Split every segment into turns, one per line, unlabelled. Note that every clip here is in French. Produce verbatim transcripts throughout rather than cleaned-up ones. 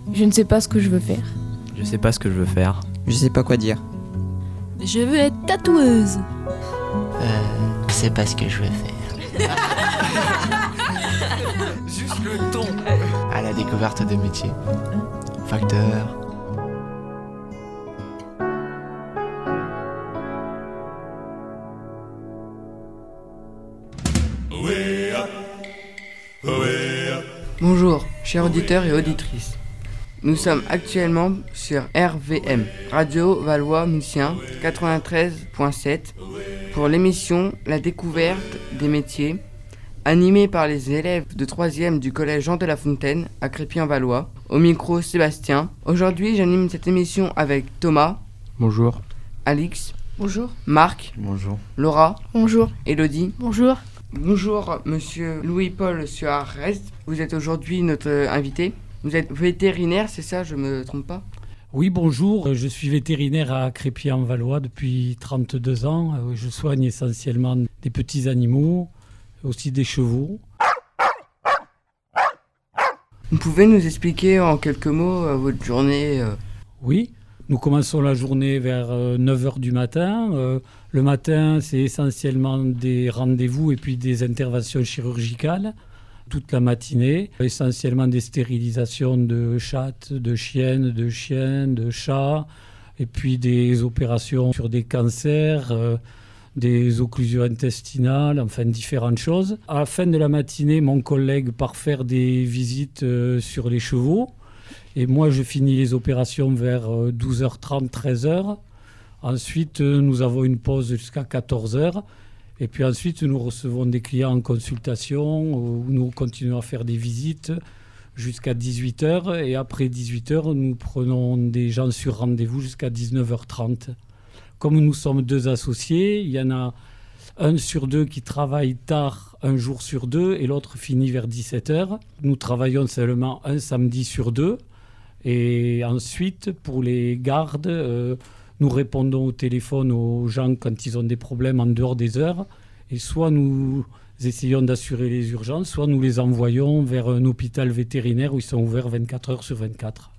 Je ne sais pas ce que je veux faire.
Je sais pas ce que je veux faire.
Je sais pas quoi dire.
Je veux être tatoueuse.
Euh, je sais pas ce que je veux faire.
Juste le ton.
À la découverte des métiers. Facteur.
Bonjour, chers auditeurs et auditrices. Nous sommes actuellement sur R V M, Radio Valois Mucien quatre-vingt-treize virgule sept, pour l'émission La découverte des métiers, animée par les élèves de troisième du collège Jean de La Fontaine à Crépy-en-Valois. Au micro, Sébastien. Aujourd'hui, j'anime cette émission avec Thomas.
Bonjour.
Alix.
Bonjour.
Marc.
Bonjour.
Laura.
Bonjour.
Élodie.
Bonjour.
Bonjour, monsieur Louis-Paul Suarez. Vous êtes aujourd'hui notre invité. Vous êtes vétérinaire, c'est ça, je me trompe pas?
Oui, bonjour. Je suis vétérinaire à Crépy-en-Valois depuis trente-deux ans. Je soigne essentiellement des petits animaux, aussi des chevaux.
Vous pouvez nous expliquer en quelques mots euh, votre journée euh...
Oui, nous commençons la journée vers euh, neuf heures du matin. Euh, le matin, c'est essentiellement des rendez-vous et puis des interventions chirurgicales toute la matinée. Essentiellement des stérilisations de chattes, de chiennes, de chiens, de chats, et puis des opérations sur des cancers, euh, des occlusions intestinales, enfin différentes choses. À la fin de la matinée, mon collègue part faire des visites euh, sur les chevaux. Et moi, je finis les opérations vers euh, douze heures trente, treize heures. Ensuite, euh, nous avons une pause jusqu'à quatorze heures. Et puis ensuite, nous recevons des clients en consultation, où nous continuons à faire des visites jusqu'à dix-huit heures. Et après dix-huit heures, nous prenons des gens sur rendez-vous jusqu'à dix-neuf heures trente. Comme nous sommes deux associés, il y en a un sur deux qui travaille tard un jour sur deux et l'autre finit vers dix-sept heures. Nous travaillons seulement un samedi sur deux. Et ensuite, pour les gardes, euh, nous répondons au téléphone aux gens quand ils ont des problèmes en dehors des heures. Et soit nous essayons d'assurer les urgences, soit nous les envoyons vers un hôpital vétérinaire où ils sont ouverts vingt-quatre heures sur vingt-quatre.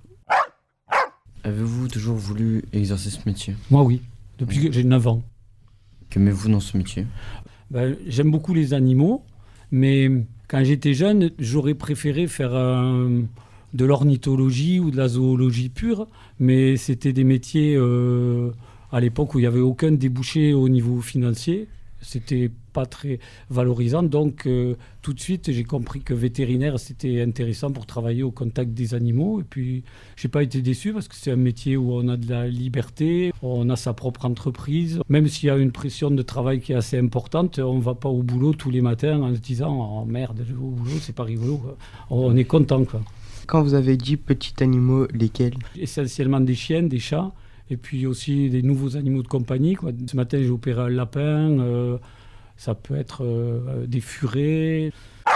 Avez-vous toujours voulu exercer ce métier?
Moi, oui. Depuis que j'ai neuf ans.
Qu'aimez-vous dans ce métier?
Ben, j'aime beaucoup les animaux, mais quand j'étais jeune, j'aurais préféré faire un, de l'ornithologie ou de la zoologie pure, mais c'était des métiers euh, à l'époque où il n'y avait aucun débouché au niveau financier. C'était pas très valorisant, donc euh, tout de suite j'ai compris que vétérinaire c'était intéressant pour travailler au contact des animaux, et puis j'ai pas été déçu parce que c'est un métier où on a de la liberté, on a sa propre entreprise, même s'il y a une pression de travail qui est assez importante, on va pas au boulot tous les matins en se disant oh merde, je vais au boulot, c'est pas rigolo, quoi. On est content, quoi.
Quand vous avez dit petits animaux, lesquels?
Essentiellement des chiens, des chats, et puis aussi des nouveaux animaux de compagnie, quoi. Ce matin j'ai opéré un lapin, euh, ça peut être euh, des furets.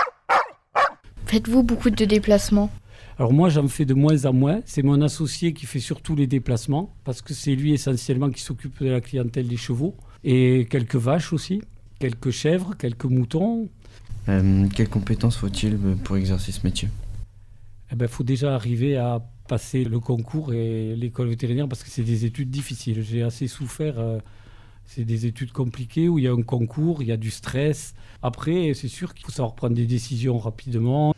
Faites-vous beaucoup de déplacements?
Alors moi j'en fais de moins en moins, c'est mon associé qui fait surtout les déplacements, parce que c'est lui essentiellement qui s'occupe de la clientèle des chevaux, et quelques vaches aussi, quelques chèvres, quelques moutons.
Euh, quelles compétences faut-il pour exercer ce métier?
Eh ben, faut déjà arriver à passer le concours et l'école vétérinaire, parce que c'est des études difficiles. J'ai assez souffert. Euh, c'est des études compliquées où il y a un concours, il y a du stress. Après, c'est sûr qu'il faut savoir prendre des décisions rapidement.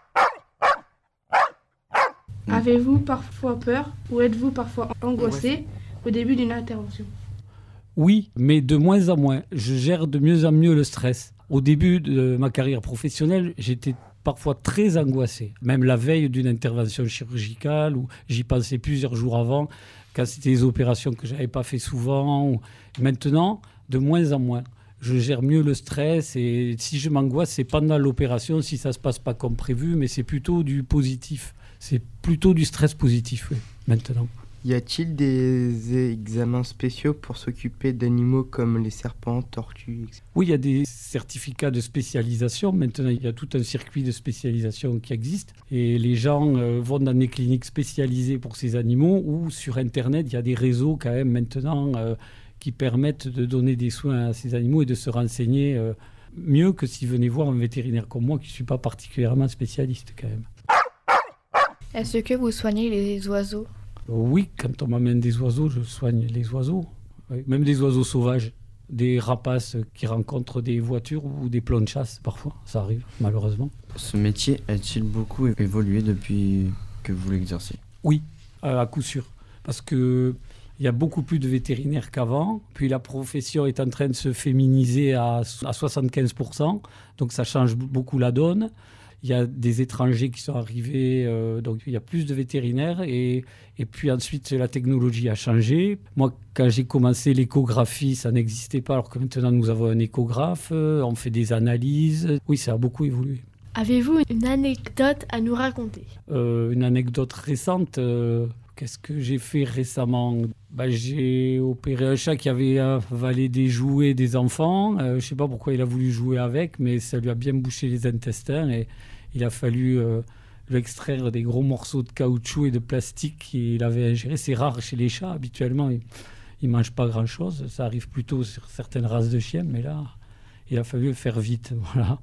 Avez-vous parfois peur ou êtes-vous parfois angoissé au début d'une intervention?
Oui, mais de moins en moins. Je gère de mieux en mieux le stress. Au début de ma carrière professionnelle, j'étais parfois très angoissé, même la veille d'une intervention chirurgicale où j'y pensais plusieurs jours avant, quand c'était des opérations que je n'avais pas fait souvent. Maintenant, de moins en moins. Je gère mieux le stress, et si je m'angoisse, c'est pendant l'opération, si ça ne se passe pas comme prévu, mais c'est plutôt du positif. C'est plutôt du stress positif, oui, maintenant.
Y a-t-il des examens spéciaux pour s'occuper d'animaux comme les serpents, tortues, et cetera?
Oui, il y a des certificats de spécialisation. Maintenant, il y a tout un circuit de spécialisation qui existe. Et les gens euh, vont dans des cliniques spécialisées pour ces animaux, ou sur Internet, il y a des réseaux quand même maintenant euh, qui permettent de donner des soins à ces animaux et de se renseigner euh, mieux que s'ils venaient voir un vétérinaire comme moi, qui ne suis pas particulièrement spécialiste quand même.
Est-ce que vous soignez les oiseaux?
Oui, quand on m'amène des oiseaux, je soigne les oiseaux. Oui, même des oiseaux sauvages, des rapaces qui rencontrent des voitures ou des plots de chasse, parfois, ça arrive, malheureusement.
Ce métier a-t-il beaucoup évolué depuis que vous l'exercez?
Oui, à coup sûr. Parce qu'il y a beaucoup plus de vétérinaires qu'avant. Puis la profession est en train de se féminiser à, à soixante-quinze pour cent. Donc ça change beaucoup la donne. Il y a des étrangers qui sont arrivés, euh, donc il y a plus de vétérinaires. Et, et puis ensuite, la technologie a changé. Moi, quand j'ai commencé l'échographie, ça n'existait pas, alors que maintenant nous avons un échographe, euh, on fait des analyses. Oui, ça a beaucoup évolué.
Avez-vous une anecdote à nous raconter?
euh, Une anecdote récente, euh, qu'est-ce que j'ai fait récemment? Bah, j'ai opéré un chat qui avait avalé des jouets des enfants. Euh, je ne sais pas pourquoi il a voulu jouer avec, mais ça lui a bien bouché les intestins et il a fallu euh, lui extraire des gros morceaux de caoutchouc et de plastique qu'il avait ingéré. C'est rare chez les chats, habituellement, ils ne mangent pas grand-chose. Ça arrive plutôt sur certaines races de chiens, mais là, il a fallu le faire vite. Voilà.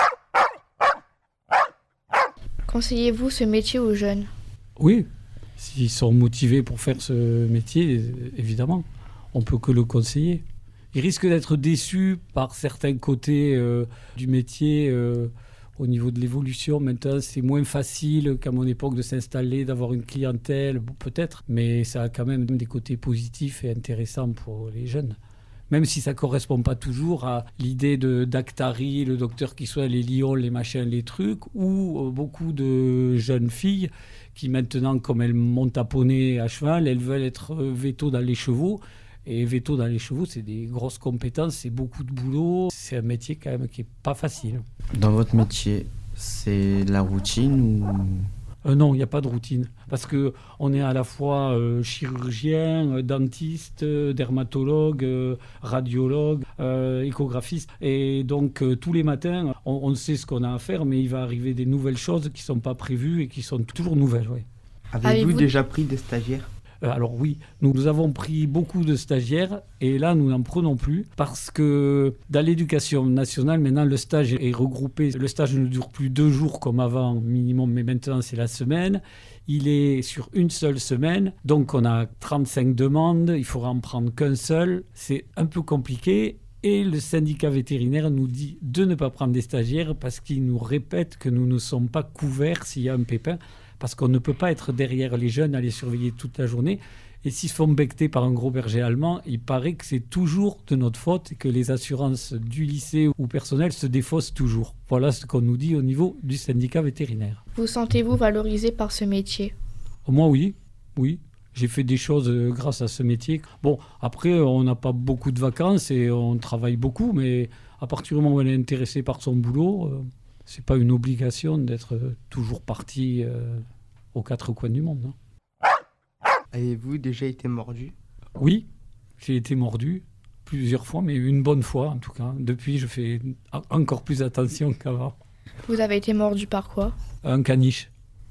Conseillez-vous ce métier aux jeunes?
Oui, s'ils sont motivés pour faire ce métier, évidemment, on ne peut que le conseiller. Ils risquent d'être déçus par certains côtés euh, du métier. Euh, au niveau de l'évolution, maintenant, c'est moins facile qu'à mon époque de s'installer, d'avoir une clientèle, bon, peut-être. Mais ça a quand même des côtés positifs et intéressants pour les jeunes. Même si ça ne correspond pas toujours à l'idée de d'Actari, le docteur qui soigne les lions, les machins, les trucs, ou euh, beaucoup de jeunes filles qui maintenant, comme elles montent à poney à cheval, elles veulent être véto dans les chevaux. Et véto dans les chevaux, c'est des grosses compétences, c'est beaucoup de boulot. C'est un métier quand même qui n'est pas facile.
Dans votre métier, c'est la routine ou...
Euh, non, il n'y a pas de routine. Parce qu'on est à la fois euh, chirurgien, euh, dentiste, euh, dermatologue, euh, radiologue, euh, échographiste. Et donc, euh, tous les matins, on, on sait ce qu'on a à faire, mais il va arriver des nouvelles choses qui ne sont pas prévues et qui sont toujours nouvelles. Ouais.
Avez-vous,
Avez-vous
déjà pris des stagiaires?
Euh, alors oui, nous, nous avons pris beaucoup de stagiaires et là, nous n'en prenons plus parce que dans l'éducation nationale, maintenant, le stage est regroupé. Le stage ne dure plus deux jours comme avant, minimum, mais maintenant, c'est la semaine. Il est sur une seule semaine, donc on a trente-cinq demandes, il faudra en prendre qu'un seul. C'est un peu compliqué. Et le syndicat vétérinaire nous dit de ne pas prendre des stagiaires parce qu'il nous répète que nous ne sommes pas couverts s'il y a un pépin. Parce qu'on ne peut pas être derrière les jeunes à les surveiller toute la journée. Et s'ils se font becter par un gros berger allemand, il paraît que c'est toujours de notre faute et que les assurances du lycée ou personnel se défaussent toujours. Voilà ce qu'on nous dit au niveau du syndicat vétérinaire.
Vous sentez-vous valorisé par ce métier?
Moi, oui. Oui. J'ai fait des choses grâce à ce métier. Bon, après, on n'a pas beaucoup de vacances et on travaille beaucoup, mais à partir du moment où on est intéressé par son boulot, euh, c'est pas une obligation d'être toujours parti euh, aux quatre coins du monde. Hein.
Avez-vous déjà été mordu?
Oui, j'ai été mordu plusieurs fois, mais une bonne fois en tout cas. Depuis, je fais encore plus attention qu'avant.
Vous avez été mordu par quoi?
Un caniche.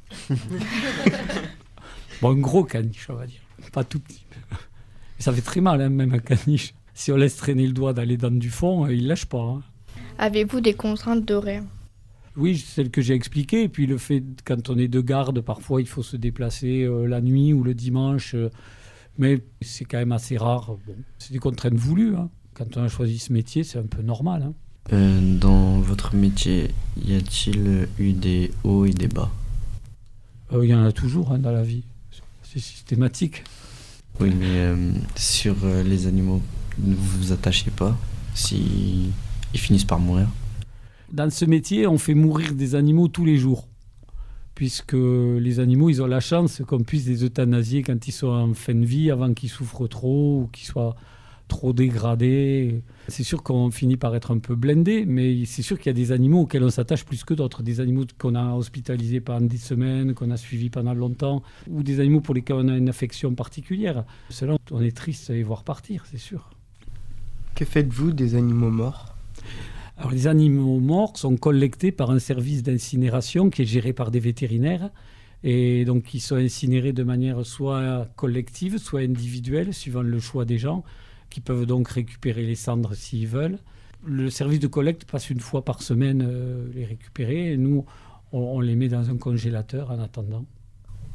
Bon, un gros caniche, on va dire. Pas tout petit. Ça fait très mal, hein, même un caniche. Si on laisse traîner le doigt dans les dents du fond, il ne lâche pas. Hein.
Avez-vous des contraintes d'horaire?
Oui, celle que j'ai expliquée. Et puis le fait, quand on est de garde, parfois il faut se déplacer euh, la nuit ou le dimanche. Euh, mais c'est quand même assez rare. Bon, c'est des contraintes voulues. Hein. Quand on a choisi ce métier, c'est un peu normal. Hein.
Euh, dans votre métier, y a-t-il eu des hauts et des bas?
Il euh, y en a toujours hein, dans la vie. C'est systématique.
Oui, mais euh, sur euh, les animaux, ne vous vous attachez pas si ils finissent par mourir?
Dans ce métier, on fait mourir des animaux tous les jours. Puisque les animaux, ils ont la chance qu'on puisse les euthanasier quand ils sont en fin de vie, avant qu'ils souffrent trop ou qu'ils soient trop dégradés. C'est sûr qu'on finit par être un peu blindé, mais c'est sûr qu'il y a des animaux auxquels on s'attache plus que d'autres. Des animaux qu'on a hospitalisés pendant des semaines, qu'on a suivis pendant longtemps, ou des animaux pour lesquels on a une affection particulière. Ceux-là, on est triste de les voir partir, c'est sûr.
Que faites-vous des animaux morts?
Alors, les animaux morts sont collectés par un service d'incinération qui est géré par des vétérinaires. Et donc, ils sont incinérés de manière soit collective, soit individuelle, suivant le choix des gens, qui peuvent donc récupérer les cendres s'ils veulent. Le service de collecte passe une fois par semaine euh, les récupérer. Et nous, on, on les met dans un congélateur en attendant.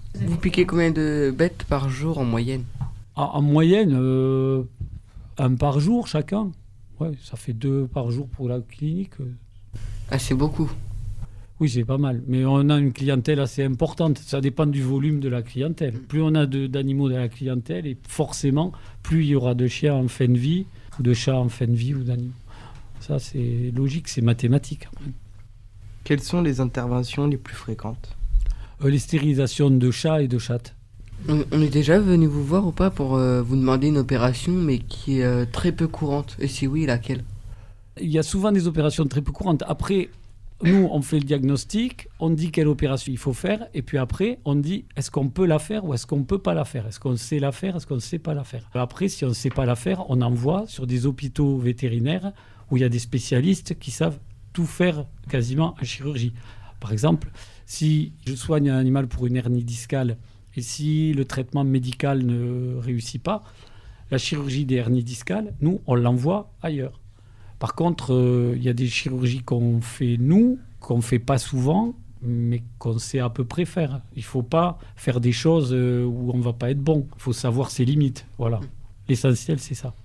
Vous piquez combien de bêtes par jour en moyenne?
En, en moyenne, euh, un par jour chacun. Ouais, ça fait deux par jour pour la clinique.
Ah, c'est beaucoup.
Oui, c'est pas mal. Mais on a une clientèle assez importante. Ça dépend du volume de la clientèle. Plus on a de, d'animaux dans la clientèle, et forcément, plus il y aura de chiens en fin de vie, ou de chats en fin de vie, ou d'animaux. Ça, c'est logique, c'est mathématique.
Quelles sont les interventions les plus fréquentes?
Euh, les stérilisations de chats et de chattes.
On, on est déjà venu vous voir ou pas pour euh, vous demander une opération, mais qui est euh, très peu courante. Et si oui, laquelle?
Il y a souvent des opérations très peu courantes. Après, nous, on fait le diagnostic, on dit quelle opération il faut faire, et puis après, on dit est-ce qu'on peut la faire ou est-ce qu'on ne peut pas la faire? Est-ce qu'on sait la faire, est-ce qu'on ne sait pas la faire? Après, si on ne sait pas la faire, on envoie sur des hôpitaux vétérinaires où il y a des spécialistes qui savent tout faire quasiment en chirurgie. Par exemple, si je soigne un animal pour une hernie discale et si le traitement médical ne réussit pas, la chirurgie des hernies discales, nous, on l'envoie ailleurs. Par contre, euh, il y a des chirurgies qu'on fait nous, qu'on ne fait pas souvent, mais qu'on sait à peu près faire. Il ne faut pas faire des choses euh, où on ne va pas être bon. Il faut savoir ses limites. Voilà. L'essentiel, c'est ça.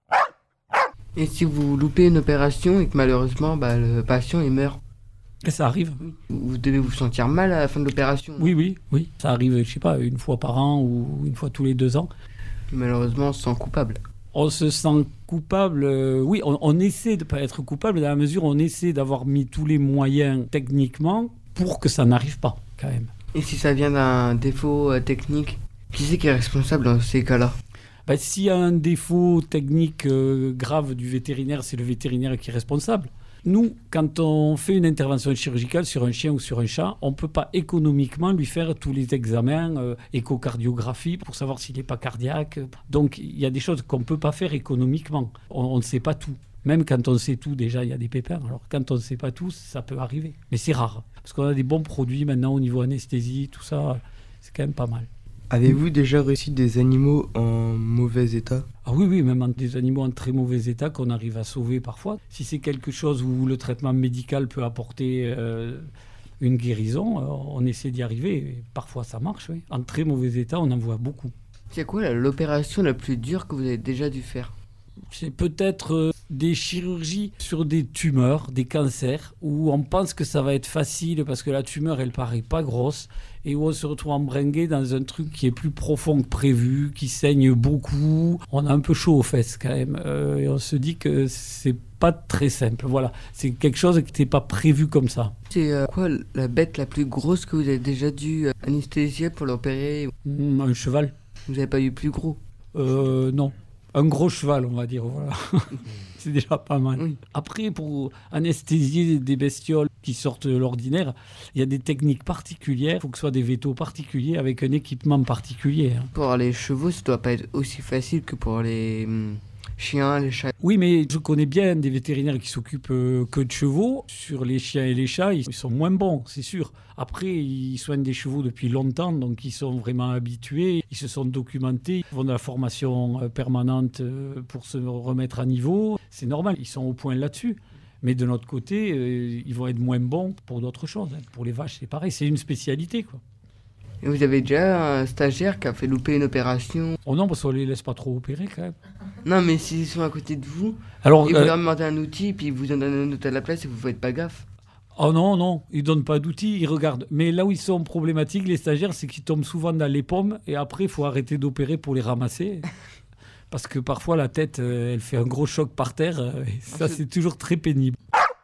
Et si vous loupez une opération et que malheureusement bah, le patient il meurt,
Et ça arrive.
vous devez vous sentir mal à la fin de l'opération.
Oui, oui, oui. Ça arrive, je ne sais pas, une fois par an ou une fois tous les deux ans.
Malheureusement, on se sent coupable.
On se sent coupable, euh, oui, on, on essaie de ne pas être coupable dans la mesure où on essaie d'avoir mis tous les moyens techniquement pour que ça n'arrive pas, quand même.
Et si ça vient d'un défaut euh, technique, qui c'est qui est responsable dans ces cas-là?
Ben, s'il y a un défaut technique euh, grave du vétérinaire, c'est le vétérinaire qui est responsable. Nous, quand on fait une intervention chirurgicale sur un chien ou sur un chat, on ne peut pas économiquement lui faire tous les examens, euh, échocardiographie, pour savoir s'il n'est pas cardiaque. Donc, il y a des choses qu'on ne peut pas faire économiquement. On, on ne sait pas tout. Même quand on sait tout, déjà, il y a des pépins. Alors, quand on ne sait pas tout, ça peut arriver. Mais c'est rare. Parce qu'on a des bons produits maintenant au niveau anesthésie, tout ça, c'est quand même pas mal.
Avez-vous déjà reçu des animaux en mauvais état?
Ah oui, oui, même des animaux en très mauvais état qu'on arrive à sauver parfois. Si c'est quelque chose où le traitement médical peut apporter euh, une guérison, euh, on essaie d'y arriver. Et parfois, ça marche, oui. En très mauvais état, on en voit beaucoup.
C'est quoi là, l'opération la plus dure que vous avez déjà dû faire?
C'est peut-être euh, des chirurgies sur des tumeurs, des cancers, où on pense que ça va être facile parce que la tumeur, elle paraît pas grosse, et où on se retrouve embringué dans un truc qui est plus profond que prévu, qui saigne beaucoup. On a un peu chaud aux fesses quand même, euh, et on se dit que c'est pas très simple. Voilà, c'est quelque chose qui n'était pas prévu comme ça.
C'est euh, quoi la bête la plus grosse que vous avez déjà dû euh, anesthésier pour l'opérer?
Mmh, un cheval.
Vous n'avez pas eu plus gros?
Euh, non. Un gros cheval, on va dire, voilà. C'est déjà pas mal.
Oui.
Après, pour anesthésier des bestioles qui sortent de l'ordinaire, il y a des techniques particulières. Il faut que ce soit des vétos particuliers avec un équipement particulier. Hein.
Pour les chevaux, ça doit pas être aussi facile que pour les hum, chiens, les chats.
Oui, mais je connais bien des vétérinaires qui s'occupent euh, que de chevaux. Sur les chiens et les chats, ils sont moins bons, c'est sûr. Après, ils soignent des chevaux depuis longtemps, donc ils sont vraiment habitués. Ils se sont documentés, ils font de la formation euh, permanente euh, pour se remettre à niveau. C'est normal, ils sont au point là-dessus. Mais de notre côté, euh, ils vont être moins bons pour d'autres choses. Hein. Pour les vaches, c'est pareil, c'est une spécialité, quoi.
Et vous avez déjà un stagiaire qui a fait louper une opération?
Oh non, parce qu'on les laisse pas trop opérer, quand même.
Non, mais s'ils sont à côté de vous,
Alors,
et vous
euh,
leur demandez un outil, et puis ils vous en donnent un autre à la place et vous faites pas gaffe.
Oh non, non, ils donnent pas d'outils, ils regardent. Mais là où ils sont problématiques, les stagiaires, c'est qu'ils tombent souvent dans les pommes et après, il faut arrêter d'opérer pour les ramasser. Parce que parfois, la tête, euh, elle fait un gros choc par terre. Euh, et ça, c'est toujours très pénible.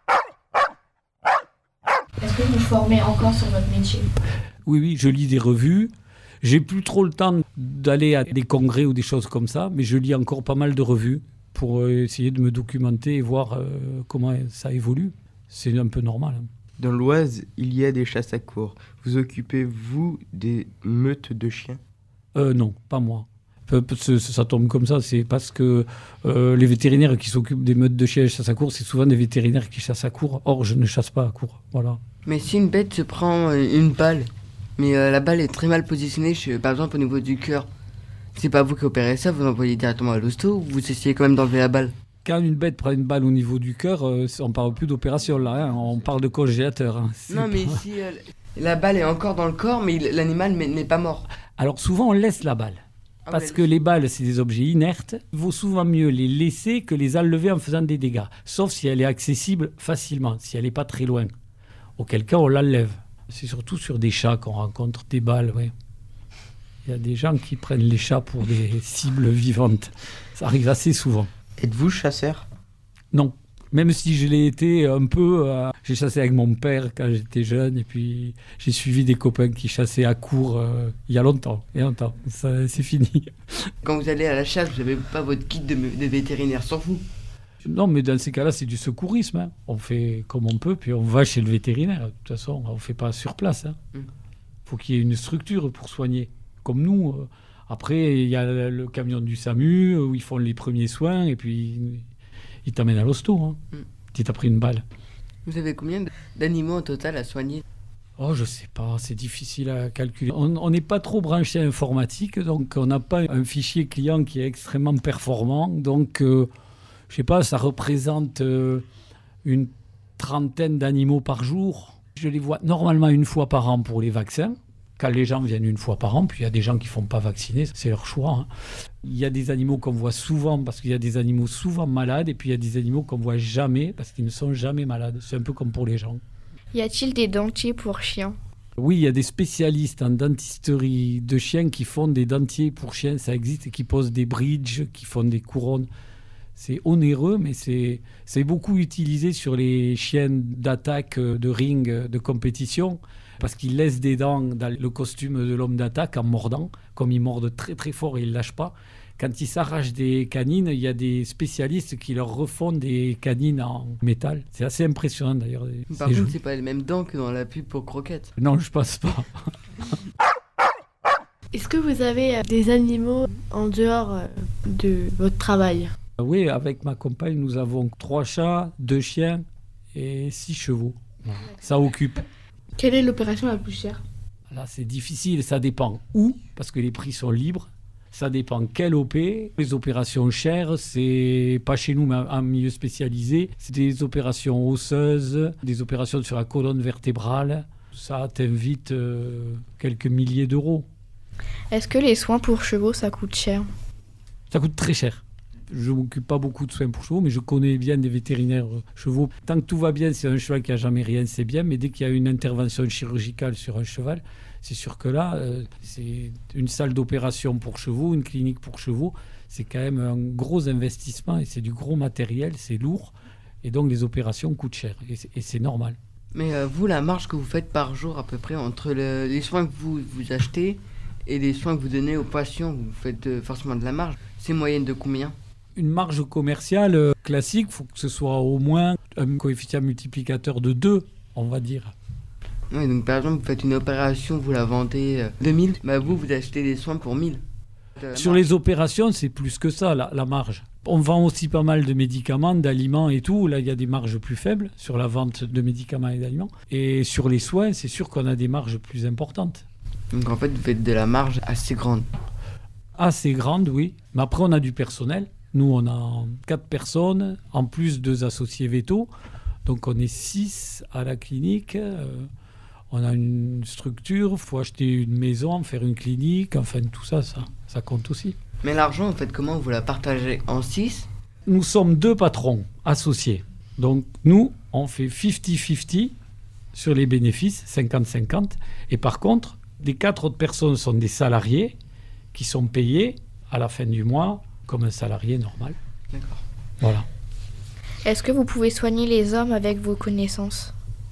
Est-ce que vous formez encore sur votre métier?
Oui, oui, je lis des revues. J'ai plus trop le temps d'aller à des congrès ou des choses comme ça, mais je lis encore pas mal de revues pour euh, essayer de me documenter et voir euh, comment ça évolue. C'est un peu normal. Hein.
Dans l'Oise, il y a des chasses à courre. Vous occupez-vous des meutes de chiens?
euh, Non, pas moi. Ça, ça tombe comme ça, c'est parce que euh, les vétérinaires qui s'occupent des meutes de chiens et chasse à courre, c'est souvent des vétérinaires qui chassent à courre. Or, je ne chasse pas à courre. Voilà.
Mais si une bête se prend une balle, mais euh, la balle est très mal positionnée, chez, par exemple au niveau du cœur, c'est pas vous qui opérez ça, vous l'envoyez directement à l'hosto ou vous essayez quand même d'enlever la balle?
Quand une bête prend une balle au niveau du cœur, euh, on parle plus d'opération là, hein, on parle de congélateur. Hein.
Non, mais
pas...
si, euh, La balle est encore dans le corps, mais il- l'animal mais n'est pas mort.
Alors souvent, on laisse la balle.
Ah,
Parce
ouais.
que les balles, c'est des objets inertes. Il vaut souvent mieux les laisser que les enlever en faisant des dégâts. Sauf si elle est accessible facilement, si elle n'est pas très loin. Auquel cas, on l'enlève. C'est surtout sur des chats qu'on rencontre des balles, oui. Il y a des gens qui prennent les chats pour des cibles vivantes. Ça arrive assez souvent.
Êtes-vous chasseur?
Non. Même si je l'ai été un peu... euh, j'ai chassé avec mon père quand j'étais jeune. Et puis, j'ai suivi des copains qui chassaient à court euh, il y a longtemps. Il y a longtemps. Ça, c'est fini.
Quand vous allez à la chasse, vous n'avez pas votre kit de, de vétérinaire sans vous.
Non, mais dans ces cas-là, c'est du secourisme. Hein. On fait comme on peut, puis on va chez le vétérinaire. De toute façon, on ne fait pas sur place. Il hein.
Mm.
faut qu'il y ait une structure pour soigner. Comme nous. euh, Après, il y a le le camion du SAMU euh, où ils font les premiers soins et puis ils t'amènent à l'hosto. Hein.
Mm.
Si t'as pris une balle.
Vous avez combien d- d'animaux au total à soigner?
Oh, je sais pas, c'est difficile à calculer. On on n'est pas trop branché informatique, donc on n'a pas un fichier client qui est extrêmement performant. Donc, euh, je sais pas, ça représente euh, une trentaine d'animaux par jour. Je les vois normalement une fois par an pour les vaccins. Quand les gens viennent une fois par an, puis il y a des gens qui ne font pas vacciner, c'est leur choix. Hein. Il y a des animaux qu'on voit souvent parce qu'il y a des animaux souvent malades, et puis il y a des animaux qu'on voit jamais parce qu'ils ne sont jamais malades. C'est un peu comme pour les gens.
Y a-t-il des dentiers pour chiens?
Oui, il y a des spécialistes en dentisterie de chiens qui font des dentiers pour chiens, ça existe, et qui posent des bridges, qui font des couronnes. C'est onéreux, mais c'est, c'est beaucoup utilisé sur les chiens d'attaque, de ring, de compétition, parce qu'ils laissent des dents dans le costume de l'homme d'attaque en mordant, comme ils mordent très très fort et ils ne lâchent pas. Quand ils s'arrachent des canines, il y a des spécialistes qui leur refont des canines en métal. C'est assez impressionnant d'ailleurs.
Par
C'est
contre,
joli.
c'est pas les mêmes dents que dans la pub pour croquettes.
Non, je pense pas.
Est-ce que vous avez euh, des animaux en dehors euh, de votre travail?
Oui, avec ma compagne, nous avons trois chats, deux chiens et six chevaux. Ça occupe.
Quelle est l'opération la plus chère?
Là, c'est difficile, ça dépend où, parce que les prix sont libres. Ça dépend quelle O P. Les opérations chères, c'est pas chez nous, mais en milieu spécialisé. C'est des opérations osseuses, des opérations sur la colonne vertébrale. Ça atteint vite euh, quelques milliers d'euros.
Est-ce que les soins pour chevaux, ça coûte cher?
Ça coûte très cher. Je ne m'occupe pas beaucoup de soins pour chevaux, mais je connais bien des vétérinaires chevaux. Tant que tout va bien, c'est un cheval qui n'a jamais rien, c'est bien. Mais dès qu'il y a une intervention chirurgicale sur un cheval, c'est sûr que là, euh, c'est une salle d'opération pour chevaux, une clinique pour chevaux. C'est quand même un gros investissement et c'est du gros matériel, c'est lourd. Et donc les opérations coûtent cher et c'est, et c'est normal.
Mais euh, vous, la marge que vous faites par jour à peu près entre le- les soins que vous, vous achetez et les soins que vous donnez aux patients, vous faites euh, forcément de la marge. C'est une moyenne de combien?
Une marge commerciale euh, classique, il faut que ce soit au moins un coefficient multiplicateur de deux, on va dire.
Oui, donc par exemple, vous faites une opération, vous la vendez euh, deux mille, bah vous, vous achetez des soins pour mille. Euh,
Sur
marge.
les opérations, c'est plus que ça, la, la marge. On vend aussi pas mal de médicaments, d'aliments et tout. Là, il y a des marges plus faibles sur la vente de médicaments et d'aliments. Et sur les soins, c'est sûr qu'on a des marges plus importantes.
Donc en fait, vous faites de la marge assez grande.
Assez grandes, oui. Mais après, on a du personnel. Nous, on a quatre personnes, en plus deux associés vétos. Donc, on est six à la clinique. Euh, on a une structure, il faut acheter une maison, faire une clinique. Enfin, tout ça, ça, ça compte aussi.
Mais l'argent, en fait, comment vous la partagez en six?
Nous sommes deux patrons associés. Donc, nous, on fait cinquante cinquante sur les bénéfices, cinquante cinquante. Et par contre, les quatre autres personnes sont des salariés qui sont payés à la fin du mois comme un salarié normal.
D'accord.
Voilà.
Est-ce que vous pouvez soigner les hommes avec vos connaissances?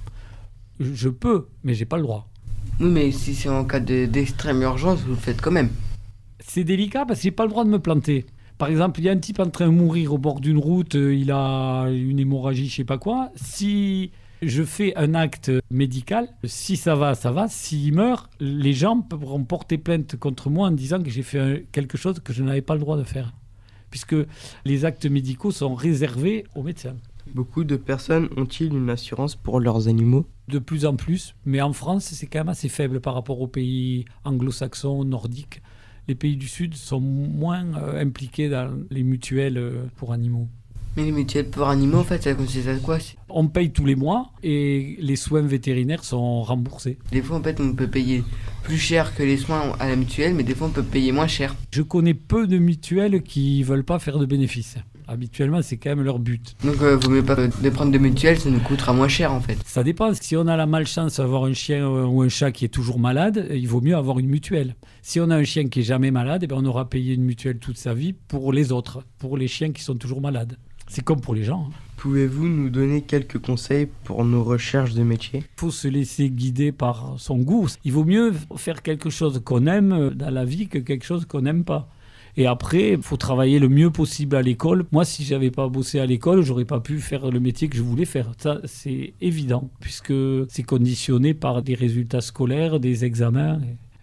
Je je peux, mais j'ai pas le droit.
Oui, mais si c'est en cas de- d'extrême urgence, vous le faites quand même.
C'est délicat parce que j'ai pas le droit de me planter. Par exemple, il y a un type en train de mourir au bord d'une route, euh, il a une hémorragie, je sais pas quoi. Si je fais un acte médical, si ça va, ça va. S'il meurt, les gens pourront porter plainte contre moi en disant que j'ai fait un- quelque chose que je n'avais pas le droit de faire. Puisque les actes médicaux sont réservés aux médecins.
Beaucoup de personnes ont-ils une assurance pour leurs animaux?
De plus en plus, mais en France, c'est quand même assez faible par rapport aux pays anglo-saxons, nordiques. Les pays du Sud sont moins euh, impliqués dans les mutuelles euh, pour animaux.
Mais les mutuelles pour animaux, en fait, ça consiste à quoi?
On paye tous les mois et les soins vétérinaires sont remboursés.
Des fois, en fait, on peut payer plus cher que les soins à la mutuelle, mais des fois, on peut payer moins cher.
Je connais peu de mutuelles qui veulent pas faire de bénéfices. Habituellement, c'est quand même leur but.
Donc, euh, vaut mieux pas de prendre de mutuelle, ça nous coûtera moins cher, en fait.
Ça dépend. Si on a la malchance d'avoir un chien ou un chat qui est toujours malade, il vaut mieux avoir une mutuelle. Si on a un chien qui est jamais malade, eh bien, on aura payé une mutuelle toute sa vie pour les autres, pour les chiens qui sont toujours malades. C'est comme pour les gens.
Pouvez-vous nous donner quelques conseils pour nos recherches de métier?
Il faut se laisser guider par son goût. Il vaut mieux faire quelque chose qu'on aime dans la vie que quelque chose qu'on n'aime pas. Et après, il faut travailler le mieux possible à l'école. Moi, si je n'avais pas bossé à l'école, je n'aurais pas pu faire le métier que je voulais faire. Ça, c'est évident, puisque c'est conditionné par des résultats scolaires, des examens.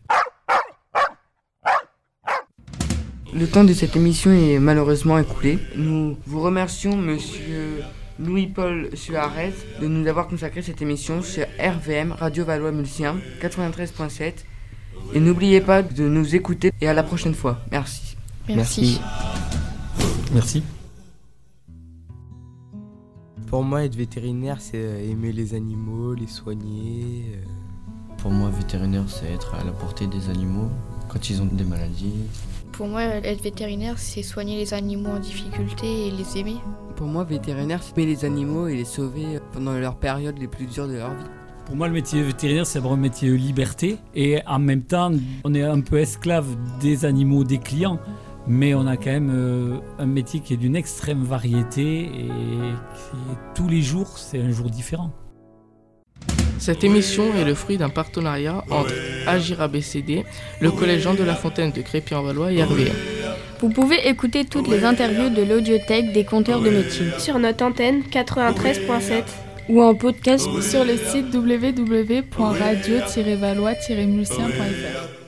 Le temps de cette émission est malheureusement écoulé. Nous vous remercions, monsieur Louis-Paul Suarez, de nous avoir consacré cette émission sur R V M, Radio Valois Mulsien, quatre-vingt-treize point sept. Et n'oubliez pas de nous écouter et à la prochaine fois. Merci.
Merci.
Merci.
Pour moi, être vétérinaire, c'est aimer les animaux, les soigner. euh.
Pour moi, vétérinaire, c'est être à la portée des animaux quand ils ont des maladies.
Pour moi, être vétérinaire, c'est soigner les animaux en difficulté et les aimer.
Pour moi, vétérinaire, c'est aimer les animaux et les sauver pendant leurs périodes les plus dures de leur vie.
Pour moi, le métier de vétérinaire, c'est avoir un métier de liberté. Et en même temps, on est un peu esclave des animaux, des clients. Mais on a quand même euh, un métier qui est d'une extrême variété et qui, tous les jours, c'est un jour différent.
Cette émission est le fruit d'un partenariat entre Agir A B C D, le collège Jean de La Fontaine de Crépy-en-Valois et R V M.
Vous pouvez écouter toutes les interviews de l'audiothèque des compteurs de métiers
Sur notre antenne quatre-vingt-treize point sept.
ou en podcast
sur le site w w w point radio tiret valois tiret mulsien point f r.